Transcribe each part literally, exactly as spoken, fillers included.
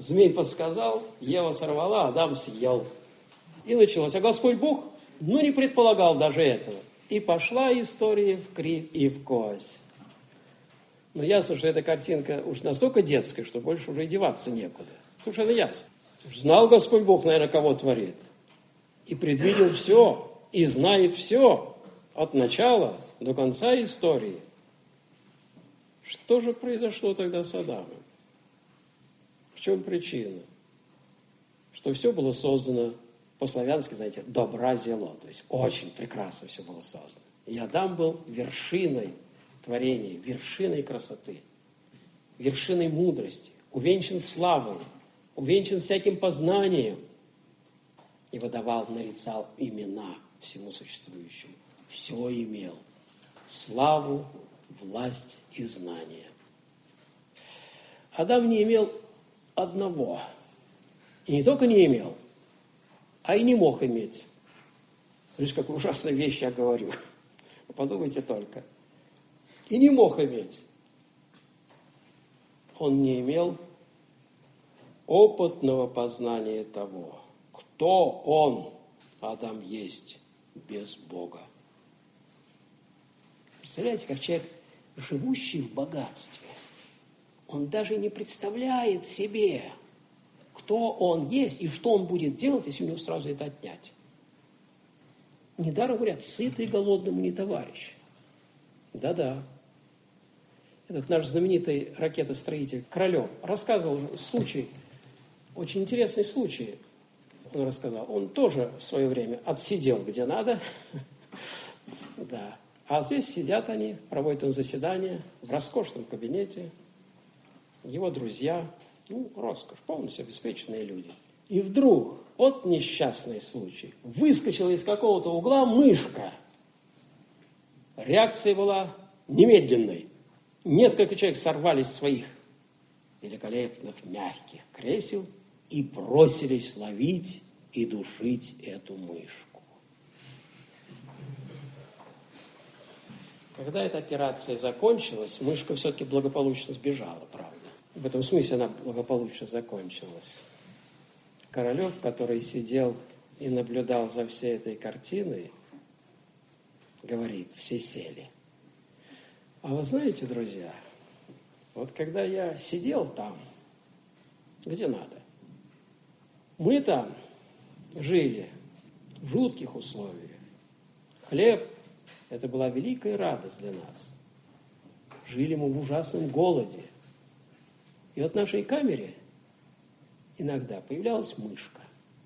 Змей подсказал, Ева сорвала, Адам съел. И началось. А Господь Бог, ну, не предполагал даже этого. И пошла история в крив и в кость. Но ясно, что эта картинка уж настолько детская, что больше уже и деваться некуда. Совершенно ясно. Знал Господь Бог, наверное, кого творит. И предвидел все, и знает все от начала до конца истории. Что же произошло тогда с Адамом? В чем причина? Что все было создано по-славянски, знаете, добра зело. То есть очень прекрасно все было создано. И Адам был вершиной творения, вершиной красоты, вершиной мудрости, увенчан славой, увенчан всяким познанием. И выдавал, нарицал имена всему существующему. Все имел. Славу, власть и знание. Адам не имел одного. И не только не имел, а и не мог иметь. Видишь, какую ужасную вещь я говорю. Подумайте только. И не мог иметь. Он не имел опытного познания того, кто он, Адам, есть без Бога. Представляете, как человек, живущий в богатстве, он даже не представляет себе, кто он есть и что он будет делать, если у него сразу это отнять. Недаром говорят, сытый голодному не товарищ. Да-да. Этот наш знаменитый ракетостроитель Королев рассказывал случай, очень интересный случай, он рассказал. Он тоже в свое время отсидел где надо. Да. А здесь сидят они, проводят он заседание в роскошном кабинете. Его друзья, ну, роскошь, полностью обеспеченные люди. И вдруг, вот несчастный случай, выскочила из какого-то угла мышка. Реакция была немедленной. Несколько человек сорвались с своих великолепных мягких кресел и бросились ловить и душить эту мышку. Когда эта операция закончилась, мышка все-таки благополучно сбежала, правда. В этом смысле она благополучно закончилась. Королев, который сидел и наблюдал за всей этой картиной, говорит, все сели. А вы знаете, друзья, вот когда я сидел там, где надо, мы там жили в жутких условиях. Хлеб – это была великая радость для нас. Жили мы в ужасном голоде. И вот в нашей камере иногда появлялась мышка.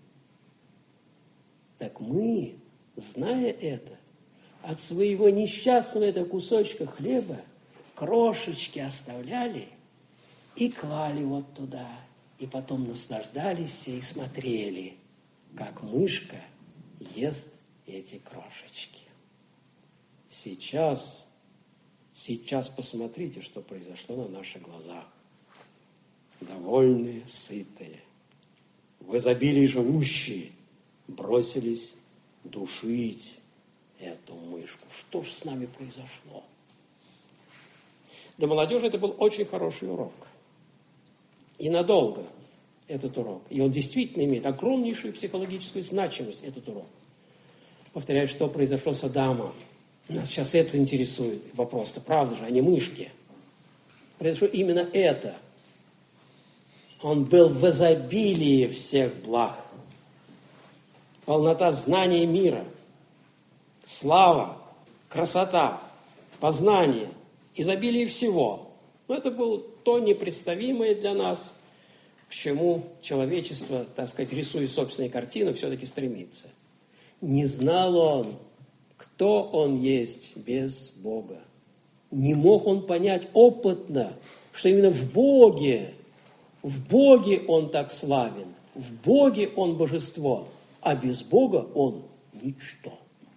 Так мы, зная это, от своего несчастного этого кусочка хлеба крошечки оставляли и клали вот туда. И потом наслаждались и смотрели, как мышка ест эти крошечки. Сейчас, сейчас посмотрите, что произошло на наших глазах. Довольные, сытые, в изобилии живущие, бросились душить эту мышку. Что ж с нами произошло? Для молодежи это был очень хороший урок. И надолго этот урок. И он действительно имеет огромнейшую психологическую значимость, этот урок. Повторяю, что произошло с Адамом. Нас сейчас это интересует вопрос-то, правда же, а не мышки. Произошло именно это. Он был в изобилии всех благ. Полнота знания мира, слава, красота, познание, изобилие всего. Но это было то непредставимое для нас, к чему человечество, так сказать, рисуя собственную картину, все-таки стремится. Не знал он, кто он есть без Бога. Не мог он понять опытно, что именно в Боге, в Боге он так славен, в Боге он божество, а без Бога он ничто.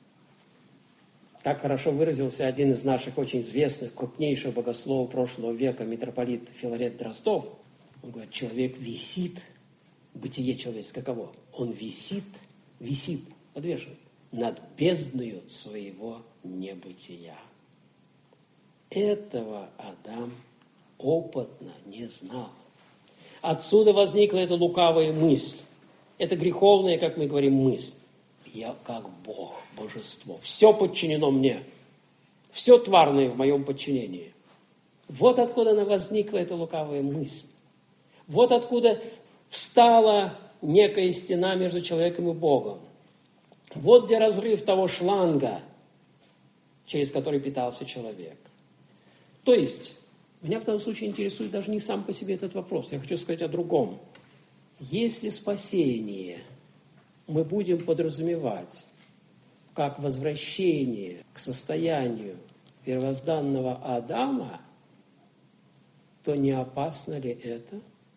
Как хорошо выразился один из наших очень известных, крупнейших богословов прошлого века, митрополит Филарет Дроздов. Он говорит, человек висит, бытие человеческое каково? Он висит, висит, подвешен над бездною своего небытия. Этого Адам опытно не знал. Отсюда возникла эта лукавая мысль. Это греховная, как мы говорим, мысль. Я как Бог, божество. Все подчинено мне. Все тварное в моем подчинении. Вот откуда она возникла, эта лукавая мысль. Вот откуда встала некая стена между человеком и Богом. Вот где разрыв того шланга, через который питался человек. То есть, меня в данном случае интересует даже не сам по себе этот вопрос. Я хочу сказать о другом. Если спасение мы будем подразумевать как возвращение к состоянию первозданного Адама, то не опасно ли это?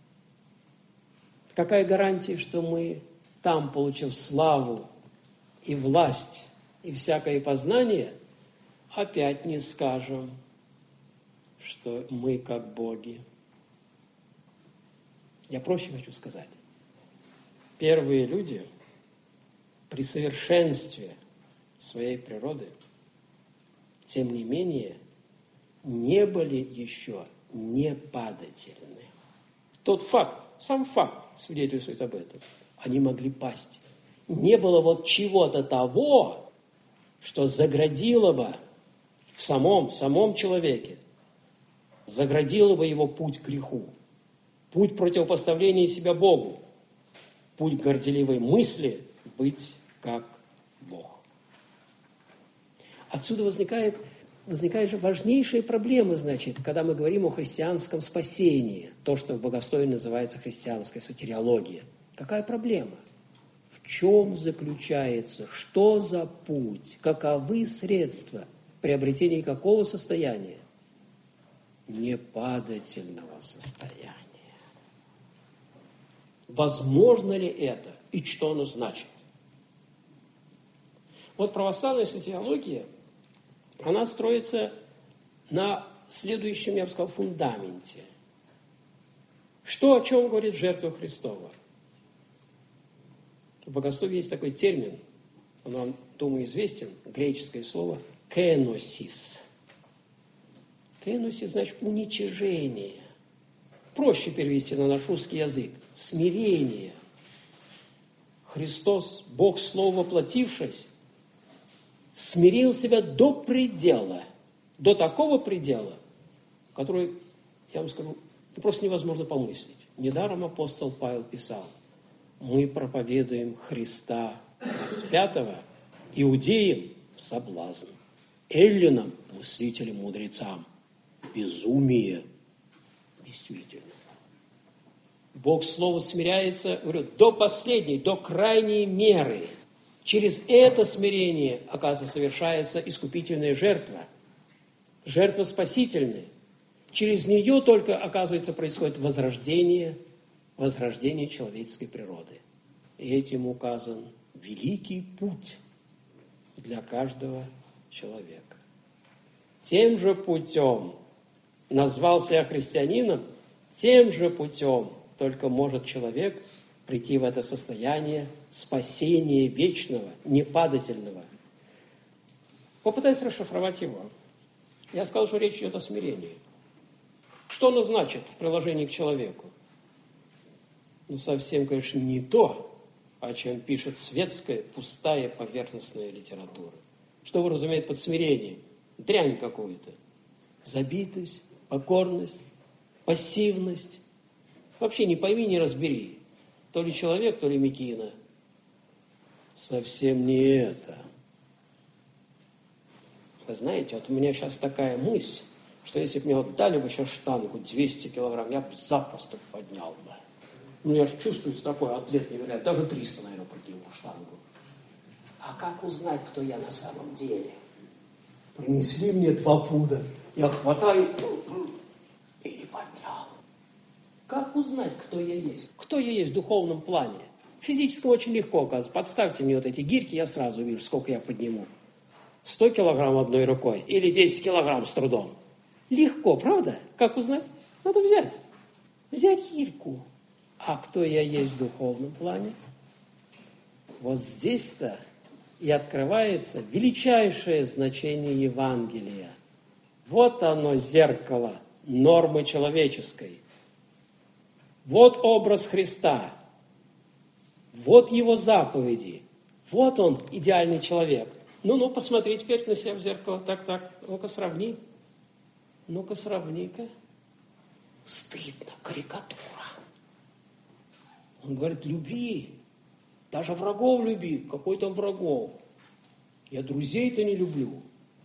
Какая гарантия, что мы там, получив славу и власть, и всякое познание, опять не скажем, что мы как боги? Я проще хочу сказать. Первые люди при совершенстве своей природы, тем не менее, не были еще непадательны. Тот факт, сам факт свидетельствует об этом. Они могли пасть. Не было вот чего-то того, что заградило бы в самом, в самом человеке, заградило бы его путь к греху, путь противопоставления себя Богу, путь горделивой мысли быть как Бог. Отсюда возникает, возникает же важнейшая проблема, значит, когда мы говорим о христианском спасении, то, что в богословии называется христианская сотириология. Какая проблема? В чем заключается, что за путь, каковы средства приобретения какого состояния? Непадательного состояния. Возможно ли это и что оно значит? Вот православная сотириология, она строится на следующем, я бы сказал, фундаменте. Что, о чем говорит жертва Христова? В богословии есть такой термин, он вам, думаю, известен, греческое слово «кеносис». «Кеносис» значит уничижение. Проще перевести на наш русский язык. Смирение. Христос, Бог Слово воплотившись, смирил себя до предела, до такого предела, который, я вам скажу, просто невозможно помыслить. Недаром апостол Павел писал: мы проповедуем Христа распятого иудеям соблазн, эллинам, мыслителям, мудрецам безумие. Действительно. Бог Слово смиряется, говорю, до последней, до крайней меры. Через это смирение, оказывается, совершается искупительная жертва. Жертва спасительная. Через нее только, оказывается, происходит возрождение, возрождение человеческой природы. И этим указан великий путь для каждого человека. Тем же путем назвал себя христианином, тем же путем только может человек прийти в это состояние спасения вечного, непадательного. Попытаюсь расшифровать его. Я сказал, что речь идет о смирении. Что оно значит в приложении к человеку? Ну, совсем, конечно, не то, о чем пишет светская, пустая, поверхностная литература. Что вы разумеете под смирением? Дрянь какую-то. Забитость, покорность, пассивность. Вообще не пойми, не разбери. То ли человек, то ли мекина. Совсем не это. Вы знаете, вот у меня сейчас такая мысль, что если бы мне вот дали бы сейчас штангу двести килограмм, я бы запросто поднял бы. Ну, я же чувствую, что такой атлет невероятный. Даже триста, наверное, подниму штангу. А как узнать, кто я на самом деле? Принесли мне два пуда. Я хватаю и не поднял. Как узнать, кто я есть? Кто я есть в духовном плане? В физическом очень легко, оказывается. Подставьте мне вот эти гирьки, я сразу вижу, сколько я подниму. сто килограмм одной рукой или десять килограмм с трудом. Легко, правда? Как узнать? Надо взять. Взять гирьку. А кто я есть в духовном плане? Вот здесь-то и открывается величайшее значение Евангелия. Вот оно, зеркало нормы человеческой. Вот образ Христа. Вот его заповеди. Вот он, идеальный человек. Ну-ну, посмотри теперь на себя в зеркало. Так-так, ну-ка сравни. Ну-ка сравни-ка. Стыдно, карикатура. Он говорит, люби. Даже врагов люби. Какой там врагов? Я друзей-то не люблю.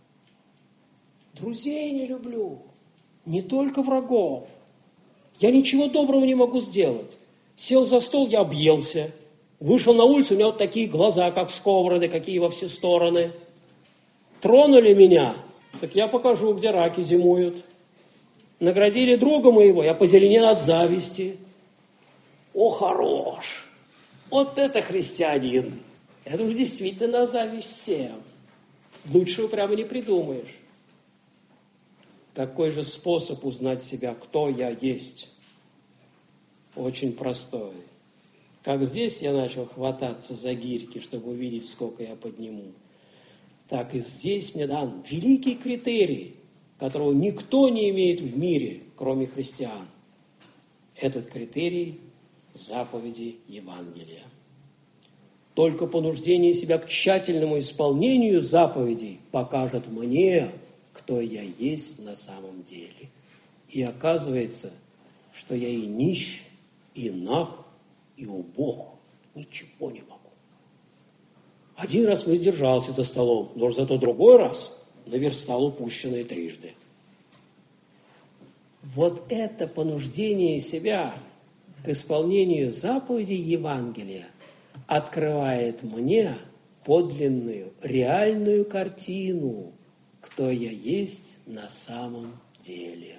Друзей не люблю. Не только врагов. Я ничего доброго не могу сделать. Сел за стол, я объелся. Вышел на улицу, у меня вот такие глаза, как сковороды, какие во все стороны. Тронули меня, так я покажу, где раки зимуют. Наградили друга моего, я позеленел от зависти. О, хорош! Вот это христианин! Это уж действительно зависть всем. Лучшего прямо не придумаешь. Какой же способ узнать себя, кто я есть? Очень простой. Как здесь я начал хвататься за гирьки, чтобы увидеть, сколько я подниму, так и здесь мне дан великий критерий, которого никто не имеет в мире, кроме христиан. Этот критерий – заповеди Евангелия. Только понуждение себя к тщательному исполнению заповедей покажет мне, кто я есть на самом деле. И оказывается, что я и нищ, и наг, и убог, ничего не могу. Один раз воздержался за столом, но зато другой раз наверстал упущенное трижды. Вот это понуждение себя к исполнению заповедей Евангелия открывает мне подлинную, реальную картину, кто я есть на самом деле.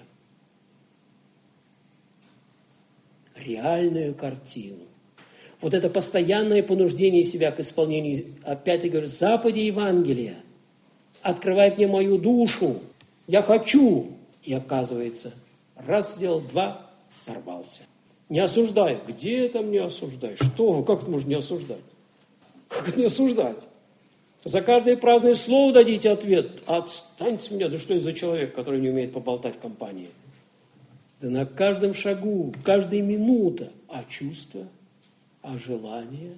Реальную картину. Вот это постоянное понуждение себя к исполнению, опять-таки говорю, заповедей Евангелия, открывает мне мою душу. Я хочу. И оказывается, раз сделал, два, сорвался. Не осуждаю. Где там не осуждать? Что? Как это можно не осуждать? Как это не осуждать? За каждое праздное слово дадите ответ. Отстаньте с меня. Да что это за человек, который не умеет поболтать в компании? Да на каждом шагу, каждая минута. А чувства, а желания,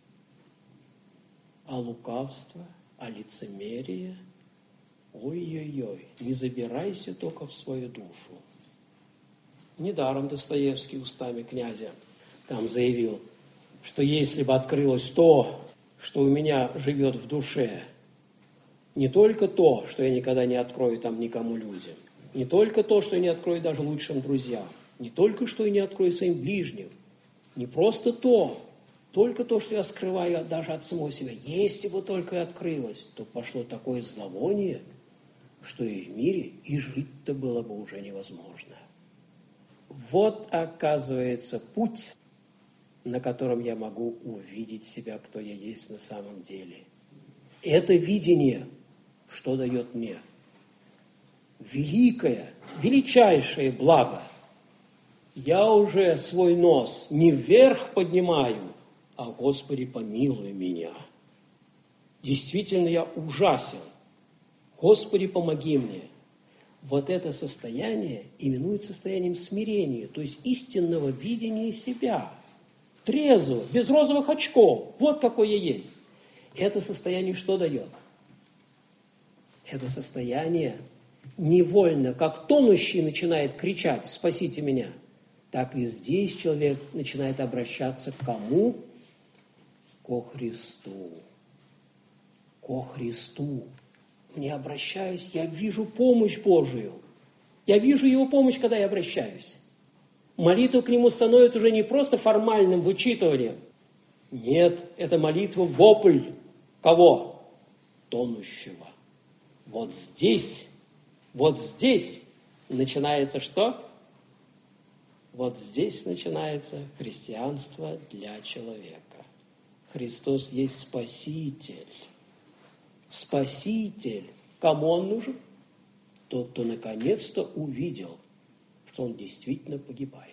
а лукавство, а лицемерие. Ой-ой-ой, не забирайся только в свою душу. Недаром Достоевский устами князя там заявил, что если бы открылось то, что у меня живет в душе, не только то, что я никогда не открою там никому людям, не только то, что я не открою даже лучшим друзьям, не только что я не открою своим ближним, не просто то, только то, что я скрываю даже от самого себя. Если бы только и открылось, то пошло такое зловоние, что и в мире и жить-то было бы уже невозможно. Вот, оказывается, путь, на котором я могу увидеть себя, кто я есть на самом деле. Это видение, что дает мне? Великое, величайшее благо. Я уже свой нос не вверх поднимаю, а, Господи, помилуй меня. Действительно, я ужасен. Господи, помоги мне. Вот это состояние именует состоянием смирения, то есть истинного видения себя. Трезво, без розовых очков. Вот какой я есть. Это состояние что дает? Это состояние невольно, как тонущий начинает кричать «спасите меня», так и здесь человек начинает обращаться к кому? Ко Христу. Ко Христу. Не обращаюсь, я вижу помощь Божию. Я вижу Его помощь, когда я обращаюсь. Молитва к Нему становится уже не просто формальным вычитыванием. Нет, это молитва вопль. Кого? Тонущего. Вот здесь, вот здесь начинается что? Вот здесь начинается христианство для человека. Христос есть Спаситель. Спаситель. Кому Он нужен? Тот, кто наконец-то увидел, что он действительно погибает.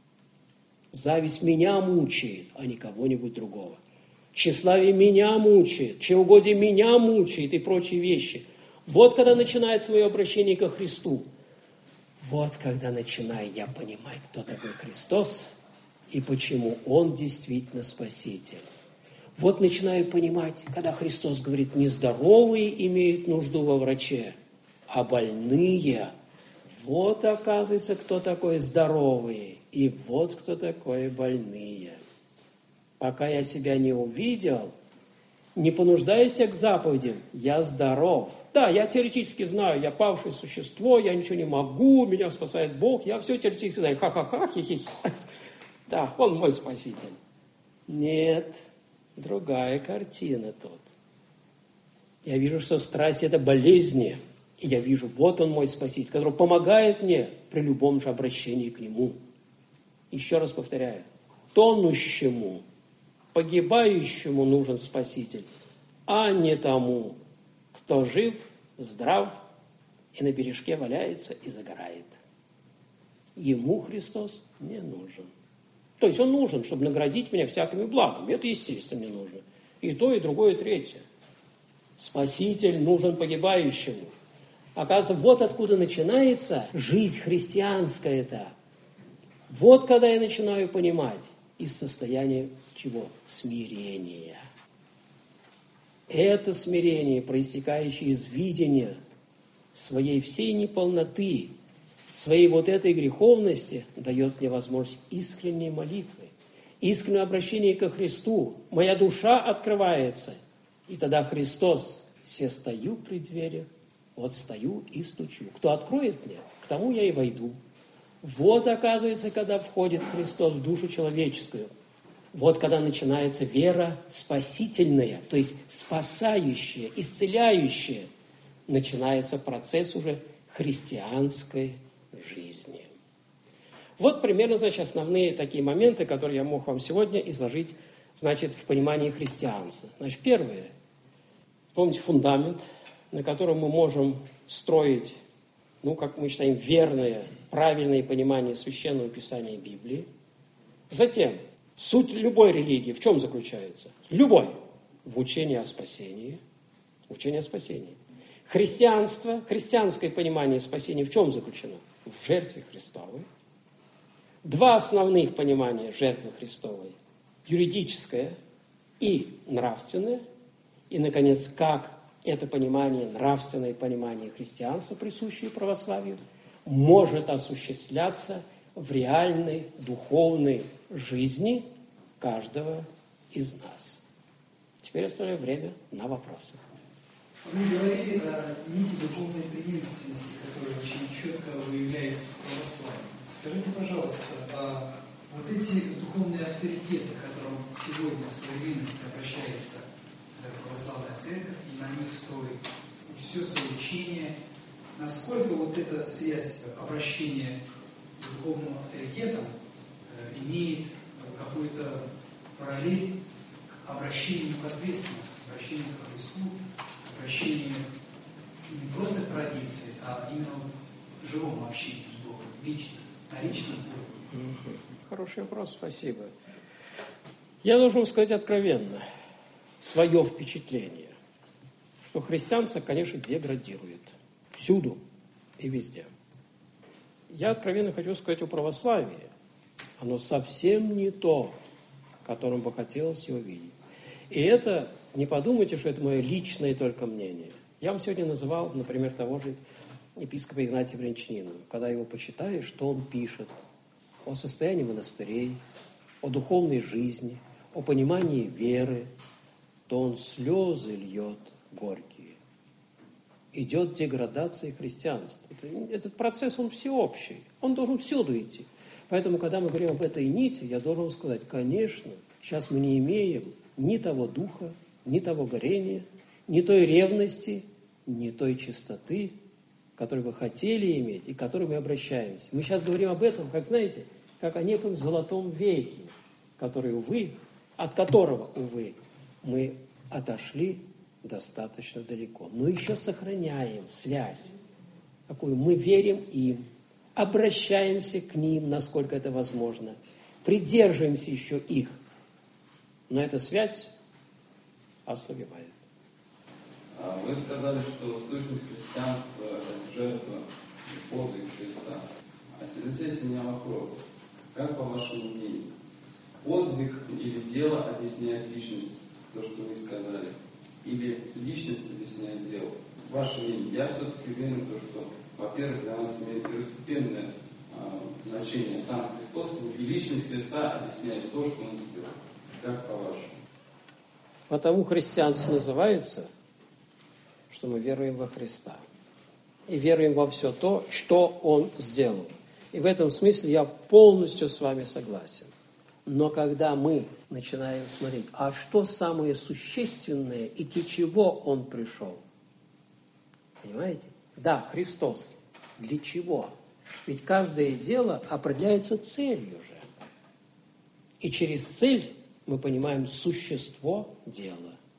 Зависть меня мучает, а не кого-нибудь другого. Тщеславие меня мучает, чревоугодие меня мучает и прочие вещи. Вот когда начинается мое обращение ко Христу. Вот когда начинаю я понимать, кто такой Христос, и почему Он действительно Спаситель. Вот начинаю понимать, когда Христос говорит, не здоровые имеют нужду во враче, а больные. Вот, оказывается, кто такой здоровые, и вот кто такой больные. Пока я себя не увидел, не понуждаясь к заповедям, я здоров. Да, я теоретически знаю, я павшее существо, я ничего не могу, меня спасает Бог, я все теоретически знаю. Ха-ха-ха, хи-хи. Да, Он мой Спаситель. Нет, другая картина тут. Я вижу, что страсть – это болезни. И я вижу, вот Он мой Спаситель, который помогает мне при любом же обращении к Нему. Еще раз повторяю, тонущему, погибающему нужен Спаситель, а не тому, кто жив, здрав и на бережке валяется и загорает. Ему Христос не нужен. То есть Он нужен, чтобы наградить меня всякими благами. Это, естественно, мне нужно. И то, и другое, и третье. Спаситель нужен погибающему. Оказывается, вот откуда начинается жизнь христианская-то. Вот когда я начинаю понимать из состояния чего? Смирения. Это смирение, проистекающее из видения своей всей неполноты, своей вот этой греховности, дает мне возможность искренней молитвы, искреннего обращения ко Христу. Моя душа открывается, и тогда Христос: «Се стою при дверях, вот стою и стучу. Кто откроет мне, к тому я и войду». Вот, оказывается, когда входит Христос в душу человеческую. Вот когда начинается вера спасительная, то есть спасающая, исцеляющая. Начинается процесс уже христианской жизни. Вот примерно, значит, основные такие моменты, которые я мог вам сегодня изложить, значит, в понимании христианства. Значит, первое. Помните фундамент, на котором мы можем строить, ну, как мы считаем, верное, правильное понимание Священного Писания Библии. Затем, суть любой религии в чем заключается? Любой. В учении о спасении. Учение о спасении. Христианство, христианское понимание спасения в чем заключено? В жертве Христовой. Два основных понимания жертвы Христовой. Юридическое и нравственное. И, наконец, как это понимание, нравственное понимание христианства, присущее православию, может осуществляться в реальной духовной жизни каждого из нас. Теперь оставляю время на вопросы. Вы говорили о нити духовной преемственности, которая очень четко выявляется в православии. Скажите, пожалуйста, а вот эти духовные авторитеты, к которым сегодня в современности обращается православная церковь и на них строит все свое учение, насколько вот эта связь обращения к духовным авторитетам э, имеет какую-то параллель к обращению непосредственно, к обращению к Христу, к обращению не просто к традиции, а именно вот к живому общению с Богом, лично, на личном уровне? Хороший вопрос, спасибо. Я должен сказать откровенно свое впечатление, что христианство, конечно, деградирует всюду и везде. Я откровенно хочу сказать о православии. Оно совсем не то, которым бы хотелось его видеть. И это, не подумайте, что это мое личное только мнение. Я вам сегодня называл, например, того же епископа Игнатия Брянчанина. Когда его почитаешь, что он пишет о состоянии монастырей, о духовной жизни, о понимании веры, то он слезы льет горькие. Идет деградация христианства. Это, этот процесс, он всеобщий. Он должен всюду идти. Поэтому, когда мы говорим об этой нити, я должен сказать, конечно, сейчас мы не имеем ни того духа, ни того горения, ни той ревности, ни той чистоты, которую вы хотели иметь и к которой мы обращаемся. Мы сейчас говорим об этом, как, знаете, как о неком золотом веке, который, увы, от которого, увы, мы отошли достаточно далеко. Но еще сохраняем связь, какую мы верим им, обращаемся к ним, насколько это возможно, придерживаемся еще их. Но эта связь ослабевает. Вы сказали, что сущность христианства – это жертва и подвиг Христа. А в связи с этим у меня вопрос. Как, по вашему мнению, подвиг или дело объясняет личность, то, что вы сказали, или личность объясняет дело? Ваше мнение. Я все-таки уверен, что, во-первых, для нас имеет первостепенное э, значение сам Христос, и личность Христа объясняет то, что Он сделал. Как по-вашему? Потому христианство называется, что мы веруем во Христа. И веруем во все то, что Он сделал. И в этом смысле я полностью с вами согласен. Но когда мы начинаем смотреть, а что самое существенное и для чего Он пришел? Понимаете? Да, Христос. Для чего? Ведь каждое дело определяется целью же. И через цель мы понимаем существо дела.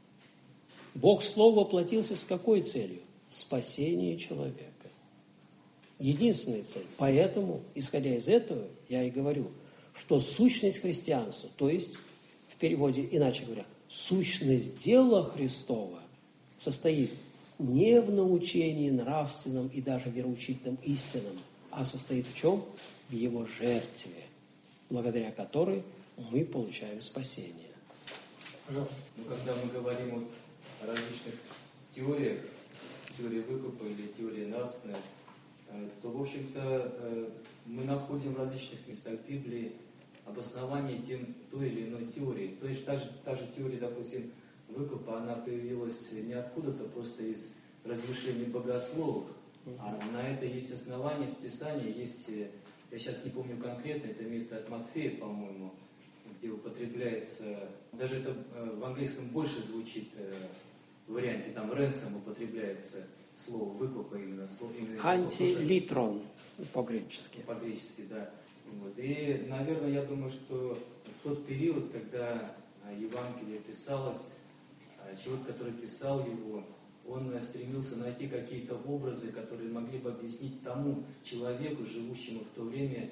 Бог Слово воплотился с какой целью? Спасение человека. Единственная цель. Поэтому, исходя из этого, я и говорю, что сущность христианства, то есть, в переводе, иначе говоря, сущность дела Христова состоит не в научении нравственном и даже вероучительном истинном, а состоит в чем? В Его жертве, благодаря которой мы получаем спасение. Пожалуйста. Ну, когда мы говорим вот о различных теориях, теории выкупа или теории нравственной, то, в общем-то, мы находим в различных местах Библии обоснование тем, той или иной теории. То есть та же, та же теория, допустим, выкупа, она появилась не откуда-то, просто из размышлений богословов, а на это есть основания, с Писания, есть, я сейчас не помню конкретно, это место от Матфея, по-моему, где употребляется, даже это в английском больше звучит в варианте, там ransom употребляется слово выкупа, именно слово. Антилитрон по-гречески. По-гречески, да. Вот. И, наверное, я думаю, что в тот период, когда Евангелие писалось, человек, который писал его, он стремился найти какие-то образы, которые могли бы объяснить тому человеку, живущему в то время,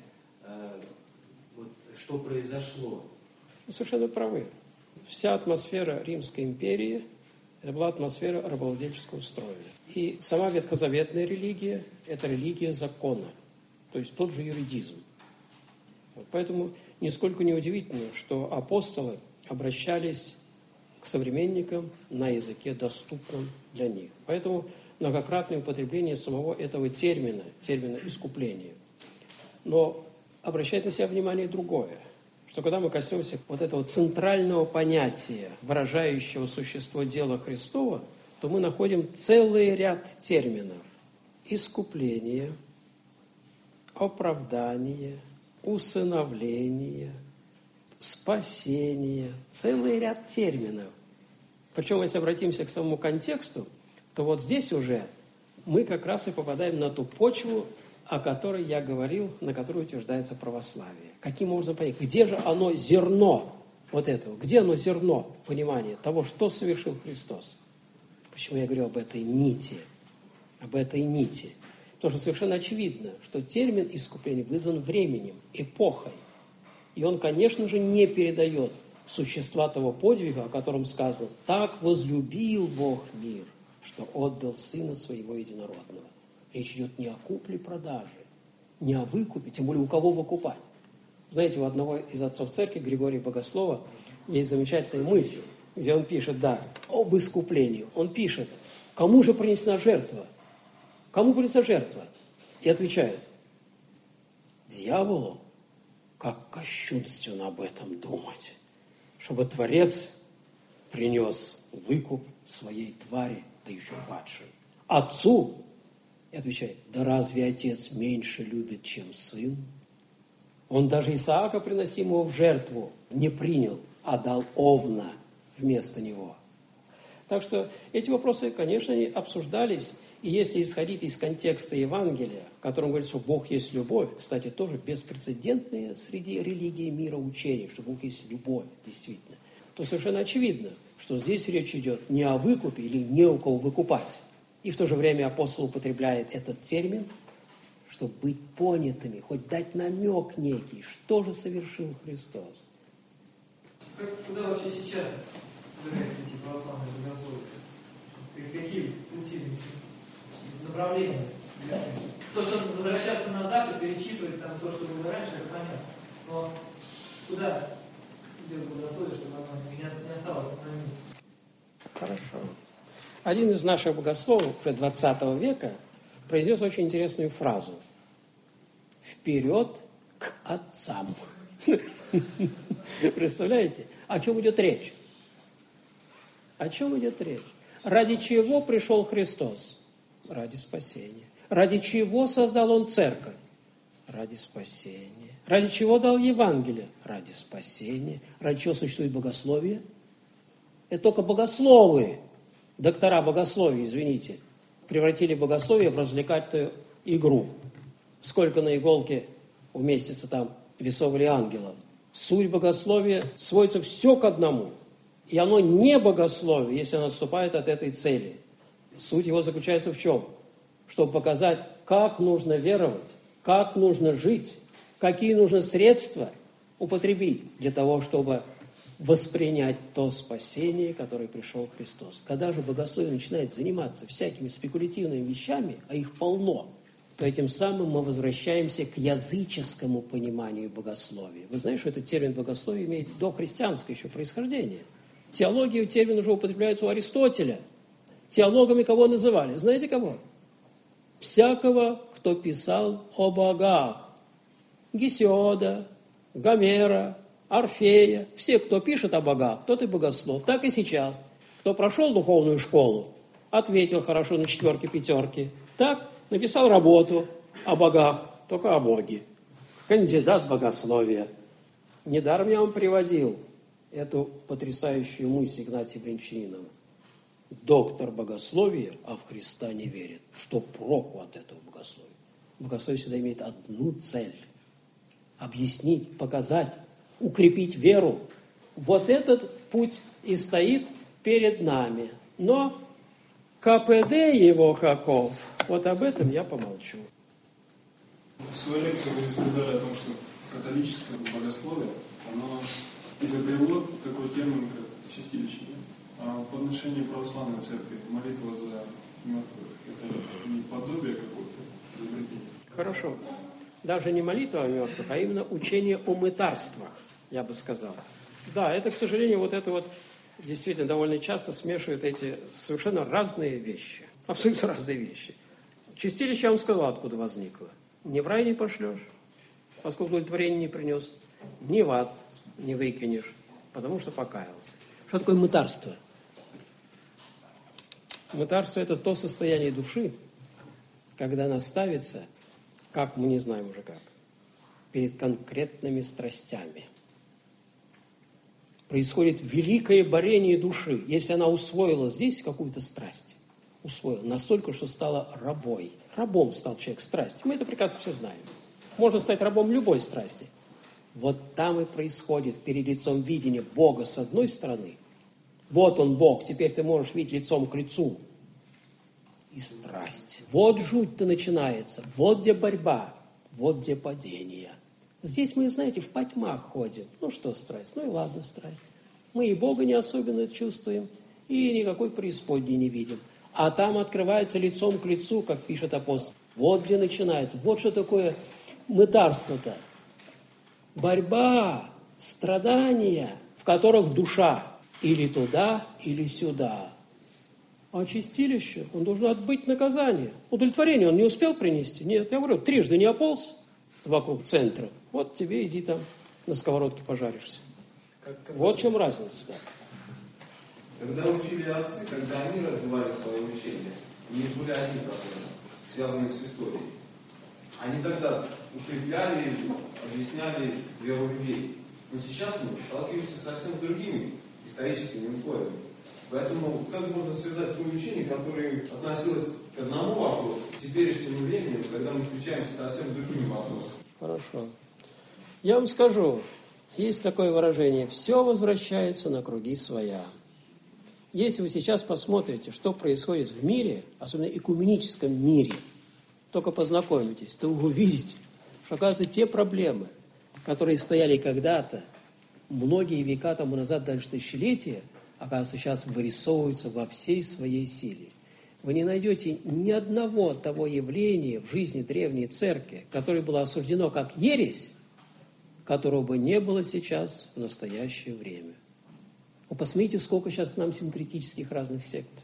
вот, что произошло. Вы совершенно правы. Вся атмосфера Римской империи – это была атмосфера рабовладельческого строя. И сама ветхозаветная религия – это религия закона, то есть тот же юридизм. Вот поэтому нисколько не удивительно, что апостолы обращались к современникам на языке, доступном для них. Поэтому многократное употребление самого этого термина, термина искупления. Но обращает на себя внимание другое, что когда мы коснемся вот этого центрального понятия, выражающего существо дела Христова, то мы находим целый ряд терминов. Искупление, оправдание, усыновление, спасение, целый ряд терминов. Причем, если обратимся к самому контексту, то вот здесь уже мы как раз и попадаем на ту почву, о которой я говорил, на которой утверждается православие. Каким образом понять? Где же оно зерно вот этого? Где оно зерно понимания того, что совершил Христос? Почему я говорю об этой нити? Об этой нити. Потому что совершенно очевидно, что термин искупления вызван временем, эпохой. И он, конечно же, не передает существа того подвига, о котором сказано: «Так возлюбил Бог мир, что отдал Сына Своего Единородного». Речь идет не о купле-продаже, не о выкупе, тем более у кого выкупать. Знаете, у одного из отцов церкви, Григория Богослова, есть замечательная мысль, где он пишет, да, об искуплении. Он пишет, кому же принесена жертва? Кому принесена жертва? И отвечает, дьяволу. Как кощунственно об этом думать, чтобы Творец принес выкуп своей твари, да еще падшей. Отцу, и отвечает, да разве отец меньше любит, чем сын? Он даже Исаака, приносимого в жертву, не принял, а дал овна вместо него. Так что эти вопросы, конечно, обсуждались. И если исходить из контекста Евангелия, в котором говорится, что Бог есть любовь, кстати, тоже беспрецедентное среди религий мира учение, что Бог есть любовь, действительно, то совершенно очевидно, что здесь речь идет не о выкупе или не у кого выкупать. И в то же время апостол употребляет этот термин, чтобы быть понятыми, хоть дать намек некий, что же совершил Христос. Как, куда вообще сейчас собираются эти православные богословия? Какие пути, направления? То, что возвращаться назад и перечитывать там то, что было раньше, это понятно. Но куда идет Один из наших богословов уже двадцатого века произнес очень интересную фразу. «Вперед к отцам». Представляете? О чем идет речь? О чем идет речь? Ради чего пришел Христос? Ради спасения. Ради чего создал Он церковь? Ради спасения. Ради чего дал Евангелие? Ради спасения. Ради чего существует богословие? Это только богословы, доктора богословия, извините, превратили богословие в развлекательную игру. Сколько на иголке уместится там весов или ангелов. Суть богословия сводится все к одному. И оно не богословие, если оно отступает от этой цели. Суть его заключается в чем? Чтобы показать, как нужно веровать, как нужно жить, какие нужно средства употребить для того, чтобы воспринять то спасение, которое пришел Христос. Когда же богословие начинает заниматься всякими спекулятивными вещами, а их полно, то этим самым мы возвращаемся к языческому пониманию богословия. Вы знаете, что этот термин богословие имеет дохристианское еще происхождение. Теология термин уже употребляется у Аристотеля. Теологами кого называли? Знаете кого? Всякого, кто писал о богах. Гесиода, Гомера, Орфея. Все, кто пишет о богах, тот и богослов. Так и сейчас. Кто прошел духовную школу, ответил хорошо на четверки, пятерки. Так, написал работу о богах, только о Боге. Кандидат богословия. Недаром я вам приводил эту потрясающую мысль Игнатия Бринчанинова. Доктор богословия, а в Христа не верит. Что проку от этого богословия? Богословие всегда имеет одну цель. Объяснить, показать, укрепить веру. Вот этот путь и стоит перед нами. Но КПД его каков, вот об этом я помолчу. В своей лекции вы сказали о том, что католическое богословие, оно изобрело такой термин, как чистилище. А по отношению к православной церкви молитва за мертвых – это не подобие какое-то изобретение? Хорошо. Даже не молитва о мертвых, а именно учение о мытарствах, я бы сказал. Да, это, к сожалению, вот это вот действительно довольно часто смешивают эти совершенно разные вещи. Абсолютно разные вещи. Чистилище, я вам сказал, откуда возникло. Ни в рай не пошлешь, поскольку удовлетворение не принес, ни в ад не выкинешь, потому что покаялся. Что такое мытарство? Мытарство – это то состояние души, когда она ставится, как мы не знаем уже как, перед конкретными страстями. Происходит великое борение души. Если она усвоила здесь какую-то страсть, усвоила настолько, что стала рабой. Рабом стал человек страсти. Мы это прекрасно все знаем. Можно стать рабом любой страсти. Вот там и происходит перед лицом видения Бога с одной стороны. Вот он Бог, теперь ты можешь видеть лицом к лицу. И страсть. Вот жуть-то начинается. Вот где борьба. Вот где падение. Здесь мы, знаете, в потьмах ходим. Ну что страсть? Ну и ладно страсть. Мы и Бога не особенно чувствуем, и никакой преисподней не видим. А там открывается лицом к лицу, как пишет апостол. Вот где начинается. Вот что такое мытарство-то. Борьба, страдания, в которых душа или туда, или сюда. А чистилище, он должен отбыть наказание. Удовлетворение он не успел принести? Нет, я говорю, трижды не ополз вокруг центра. Вот тебе иди там на сковородке пожаришься. Как, как вот в чем разница. Да. Когда учили отцы, когда они развивали свое учение, у них были одни проблемы, связанные с историей. Они тогда укрепляли, объясняли веру людей. Но сейчас мы сталкиваемся совсем с другими историческими условиями. Поэтому как можно связать то учение, которое относилось к одному вопросу, к теперешнему времени, когда мы встречаемся совсем с другими вопросами? Хорошо. Я вам скажу, есть такое выражение: все возвращается на круги своя. Если вы сейчас посмотрите, что происходит в мире, особенно в экуменическом мире, только познакомитесь, то вы увидите, что, оказывается, те проблемы, которые стояли когда-то, многие века тому назад, даже тысячелетия, оказывается, сейчас вырисовываются во всей своей силе. Вы не найдете ни одного того явления в жизни древней церкви, которое было осуждено как ересь, которого бы не было сейчас в настоящее время. Вы посмотрите, сколько сейчас к нам синкретических разных сект.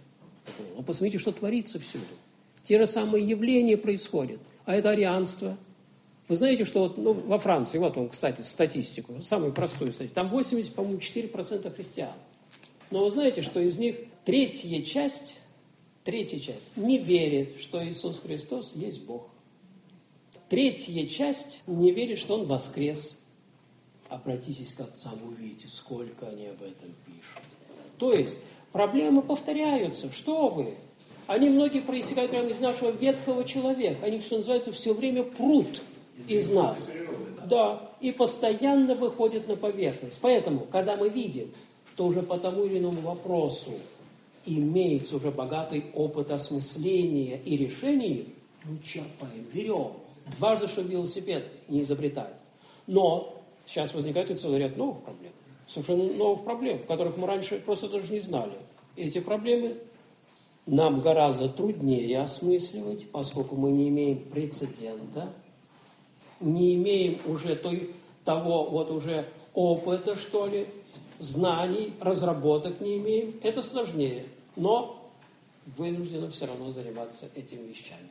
Но посмотрите, что творится всюду. Те же самые явления происходят. А это арианство. Вы знаете, что вот, ну, во Франции, вот он, кстати, статистику, самую простую статистику, там восемьдесят, по-моему, четыре процента христиан. Но вы знаете, что из них третья часть, третья часть не верит, что Иисус Христос есть Бог. Третья часть не верит, что Он воскрес. Обратитесь к отцам, увидите, сколько они об этом пишут. То есть проблемы повторяются. Что вы? Они многие проистекают прямо из нашего ветхого человека. Они, что называется, все время прут из нас. Да, и постоянно выходят на поверхность. Поэтому, когда мы видим, что уже по тому или иному вопросу имеется уже богатый опыт осмысления и решения, ну, черпаем, берем. Дважды, что велосипед не изобретают. Но сейчас возникает и целый ряд новых проблем. Совершенно новых проблем, которых мы раньше просто даже не знали. Эти проблемы нам гораздо труднее осмысливать, поскольку мы не имеем прецедента, не имеем уже той, того вот уже опыта, что ли, знаний, разработок не имеем. Это сложнее, но вынуждены все равно заниматься этими вещами.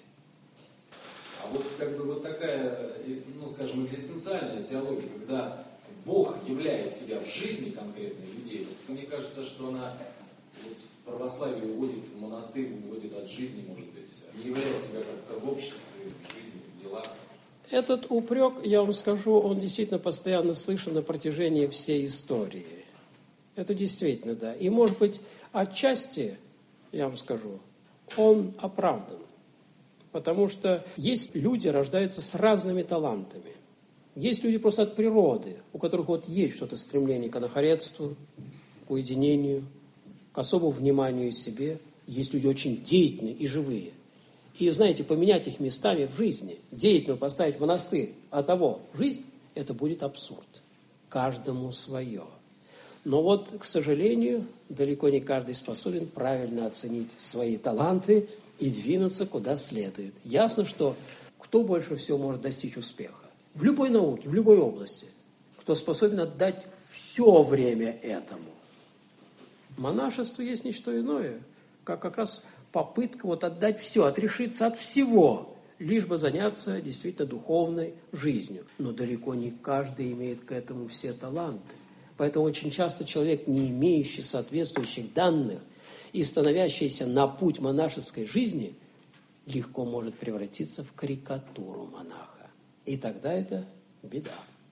А вот как бы вот такая, ну скажем, экзистенциальная теология, когда Бог являет себя в жизни конкретных людей, вот, мне кажется, что она вот, в православии уводит, в монастырь уводит от жизни, может быть, не являет себя как-то в обществе, в жизни, в делах. Этот упрек, я вам скажу, он действительно постоянно слышен на протяжении всей истории. Это действительно, да. И, может быть, отчасти, я вам скажу, он оправдан. Потому что есть люди, рождаются с разными талантами. Есть люди просто от природы, у которых вот есть что-то стремление к анахоретству, к уединению, к особому вниманию себе. Есть люди очень деятельные и живые. И, знаете, поменять их местами в жизни, деятельно поставить в монастырь, а того жизнь, это будет абсурд. Каждому свое. Но вот, к сожалению, далеко не каждый способен правильно оценить свои таланты и двинуться куда следует. Ясно, что кто больше всего может достичь успеха? В любой науке, в любой области. Кто способен отдать все время этому. Монашество есть не что иное, как как раз попытка вот отдать все, отрешиться от всего, лишь бы заняться действительно духовной жизнью. Но далеко не каждый имеет к этому все таланты. Поэтому очень часто человек, не имеющий соответствующих данных и становящийся на путь монашеской жизни, легко может превратиться в карикатуру монаха. И тогда это беда.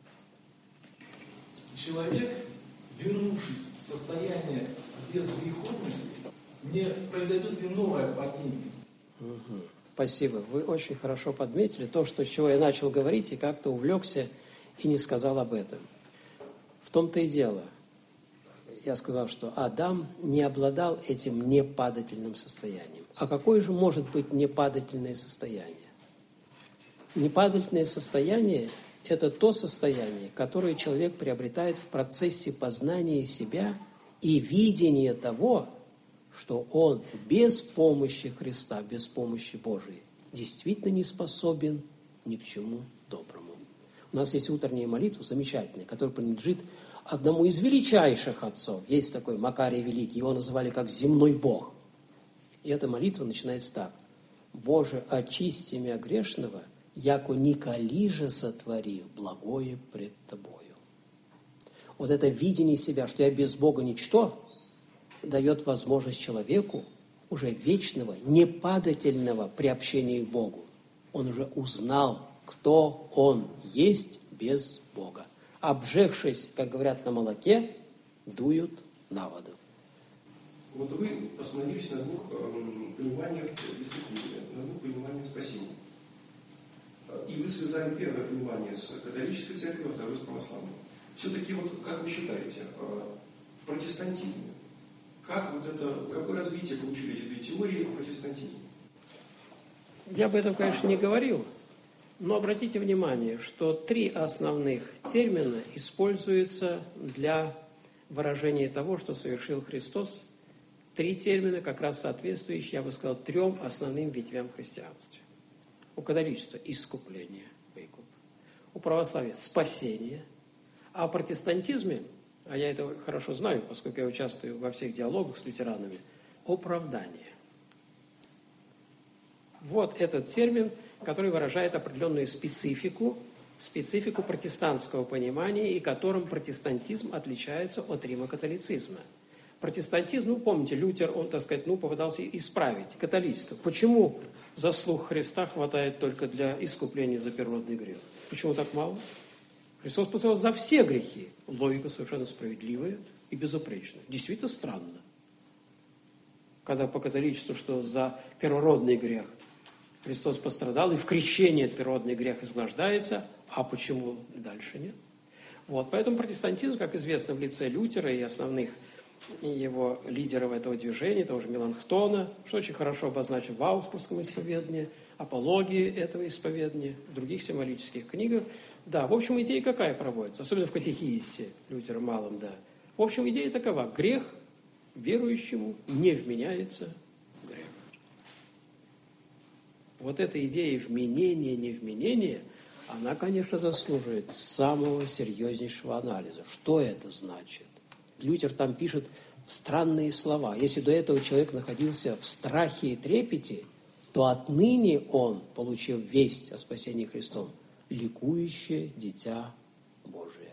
Человек, вернувшись в состояние безгреховности, не произойдет ли новое падение? Угу. Спасибо. Вы очень хорошо подметили то, что, с чего я начал говорить, и как-то увлекся и не сказал об этом. В том-то и дело. Я сказал, что Адам не обладал этим непадательным состоянием. А какое же может быть непадательное состояние? Непадательное состояние – это то состояние, которое человек приобретает в процессе познания себя и видения того, что он без помощи Христа, без помощи Божией действительно не способен ни к чему доброму. У нас есть утренняя молитва замечательная, которая принадлежит одному из величайших отцов. Есть такой Макарий Великий, его называли как земной Бог. И эта молитва начинается так. «Боже, очисти меня грешного, яко николи же сотвори благое пред Тобою». Вот это видение себя, что я без Бога ничто, дает возможность человеку уже вечного, непадательного приобщения к Богу. Он уже узнал, кто он есть без Бога. Обжегшись, как говорят, на молоке, дуют на воду. Вот вы остановились на двух э, пониманиях дисциплины, на двух пониманиях спасения. И вы связали первое понимание с католической церковью, а второе с православной. Все-таки, вот как вы считаете, э, в протестантизме, как вот это, какое развитие получили эти две теории в протестантизме? Я об этом, конечно, не говорил, но обратите внимание, что три основных термина используются для выражения того, что совершил Христос. Три термина, как раз соответствующие, я бы сказал, трем основным ветвям христианства. У католичества – искупление, выкуп. У православия – спасение. А о протестантизме, а я это хорошо знаю, поскольку я участвую во всех диалогах с лютеранами, оправдание. Вот этот термин, который выражает определенную специфику, специфику протестантского понимания, и которым протестантизм отличается от римокатолицизма. Протестантизм, ну, помните, Лютер, он, так сказать, ну, попытался исправить католичество. Почему заслуг Христа хватает только для искупления за первородный грех? Почему так мало? Христос пострадал за все грехи. Логика совершенно справедливая и безупречная. Действительно странно. Когда по католичеству, что за первородный грех Христос пострадал, и в крещении этот первородный грех изглаждается, а почему дальше нет? Вот, поэтому протестантизм, как известно, в лице Лютера и основных его лидеров этого движения, того же Меланхтона, что очень хорошо обозначен в Аусбургском исповедании, апологии этого исповедания, в других символических книгах. Да, в общем, идея какая проводится, особенно в катехизисе Лютера Малом, да. В общем, идея такова: грех верующему не вменяется грех. Вот эта идея вменения, невменения, она, конечно, заслуживает самого серьезнейшего анализа. Что это значит? Лютер там пишет странные слова. Если до этого человек находился в страхе и трепете, то отныне он, получив весть о спасении Христом, ликующее дитя Божие.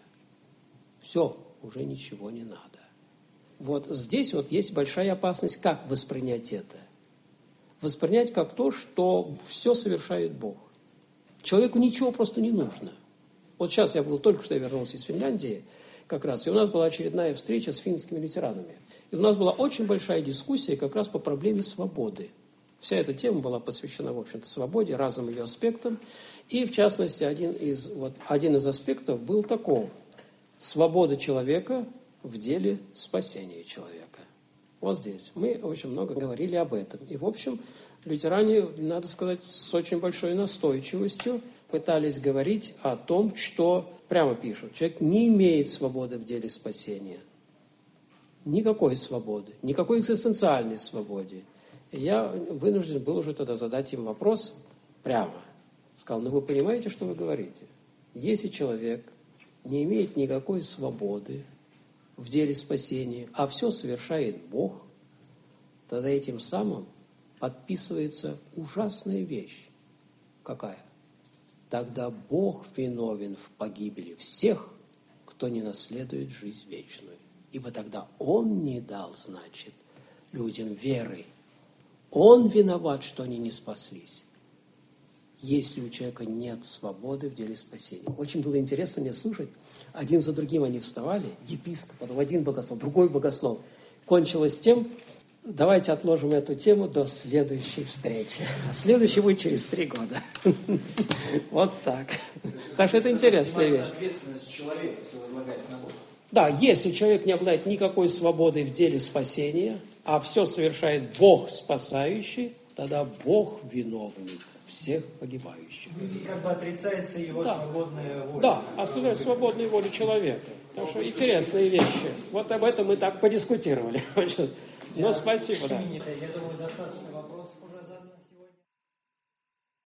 Все, уже ничего не надо. Вот здесь вот есть большая опасность, как воспринять это. Воспринять как то, что все совершает Бог. Человеку ничего просто не нужно. Вот сейчас я был, только что я вернулся из Финляндии, как раз, и у нас была очередная встреча с финскими лютеранами. И у нас была очень большая дискуссия как раз по проблеме свободы. Вся эта тема была посвящена, в общем-то, свободе, разным ее аспектам. И, в частности, один из, вот, один из аспектов был таков: свобода человека в деле спасения человека. Вот здесь. Мы очень много говорили об этом. И, в общем, лютеране, надо сказать, с очень большой настойчивостью пытались говорить о том, что, прямо пишут, человек не имеет свободы в деле спасения. Никакой свободы, никакой экзистенциальной свободы. И я вынужден был уже тогда задать им вопрос прямо. Сказал: ну вы понимаете, что вы говорите? Если человек не имеет никакой свободы в деле спасения, а все совершает Бог, тогда этим самым подписывается ужасная вещь. Какая? Тогда Бог виновен в погибели всех, кто не наследует жизнь вечную. Ибо тогда Он не дал, значит, людям веры. Он виноват, что они не спаслись. Если у человека нет свободы в деле спасения. Очень было интересно мне слушать. Один за другим они вставали, епископ, потом один богослов, другой богослов. Кончилось тем: давайте отложим эту тему до следующей встречи. А следующий будет через три года. Вот так. Так что это интересная вещь. Ответственность человека все возлагается на Бога. Да, если человек не обладает никакой свободой в деле спасения, а все совершает Бог спасающий, тогда Бог виновник всех погибающих. Как бы отрицается его да. свободная воля. Да, отрицается свободная воля человека. Так что интересные вещи. Вот об этом мы так подискутировали. Но спасибо, да. Я думаю, достаточно вопросов.